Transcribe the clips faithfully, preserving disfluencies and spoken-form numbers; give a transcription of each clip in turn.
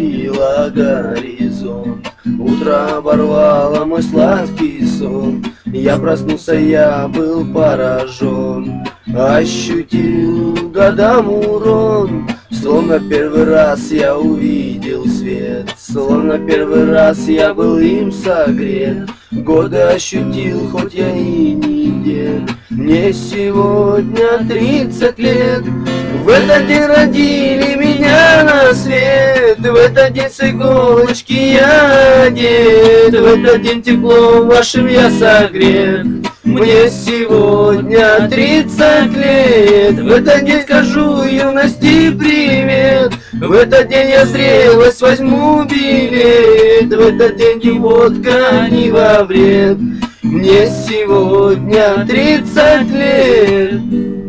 опустила горизонт. Утро оборвало мой сладкий сон. Я проснулся, я был поражен, ощутил годам урон. Словно первый раз я увидел свет, словно первый раз я был им согрет. Годы ощутил, хоть я и не дед. Мне сегодня тридцать лет. В этот день родили меня на свет. В этот день с иголочки я одет. В этот день теплом вашим я согрет. Мне сегодня тридцать лет. В этот день скажу юности привет. В этот день я зрелость возьму билет. В этот день ни водка, ни во вред. Мне сегодня тридцать лет.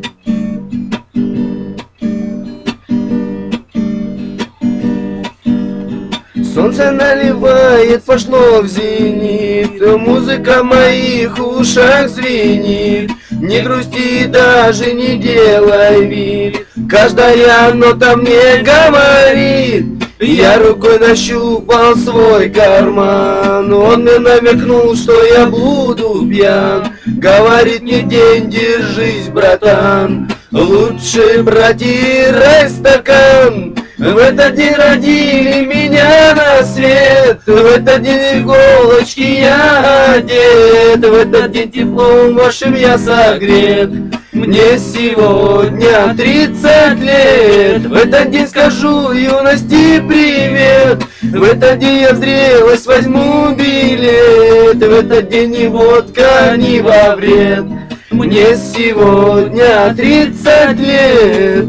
Солнце наливает, пошло в зенит, музыка в моих ушах звенит. Не грусти, даже не делай вид, каждая нота мне говорит. Я рукой нащупал свой карман, он мне намекнул, что я буду пьян. Говорит мне: день, держись, братан, лучше протирай стакан. В этот день родили меня на свет. В этот день иголочки я одет. В этот день теплом вашим я согрет. Мне сегодня тридцать лет. В этот день скажу юности привет. В этот день я в зрелость возьму билет. В этот день ни водка, ни во вред. Мне сегодня тридцать лет.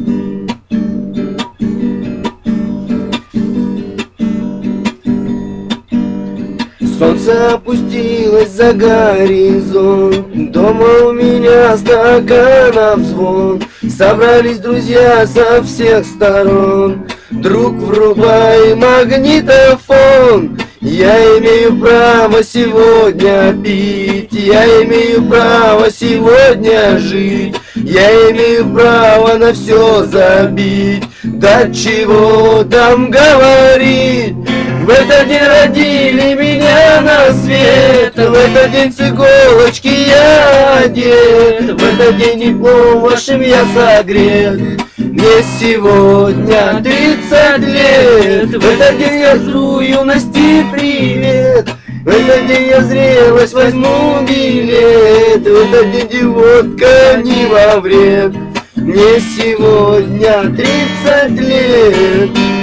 Солнце опустилось за горизонт. Дома у меня стаканов звон. Собрались друзья со всех сторон. Друг, врубай магнитофон. Я имею право сегодня пить. Я имею право сегодня жить. Я имею право на все забить. Да чего там говорить. В этот день родили меня на свет. В этот день с иголочки я одет. В этот день теплом вашим я согрет. Мне сегодня тридцать лет. В этот день я жду юности привет. В этот день я зрелость возьму билет. В этот день ни водка, ни во вред. Мне сегодня тридцать лет.